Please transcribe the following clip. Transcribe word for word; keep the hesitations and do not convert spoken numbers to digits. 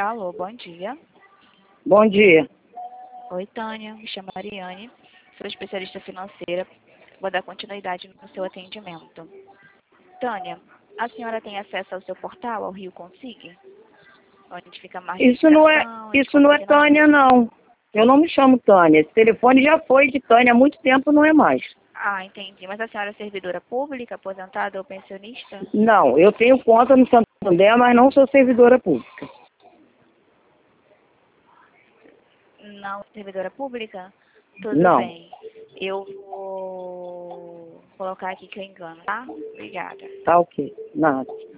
Alô, bom dia. Bom dia. Oi, Tânia. Me chamo Ariane. Sou especialista financeira. Vou dar continuidade no seu atendimento. Tânia, a senhora tem acesso ao seu portal, ao Rio Consig? Onde fica mais de Isso não é, indicação, isso não é Tânia, não. Eu não me chamo Tânia. Esse telefone já foi de Tânia há muito tempo, não é mais. Ah, entendi. Mas a senhora é servidora pública, aposentada ou pensionista? Não, eu tenho conta no Santander, mas não sou servidora pública. Não, servidora pública? Tudo Não. bem. Eu vou colocar aqui que eu engano, tá? Obrigada. Tá ok. Nada.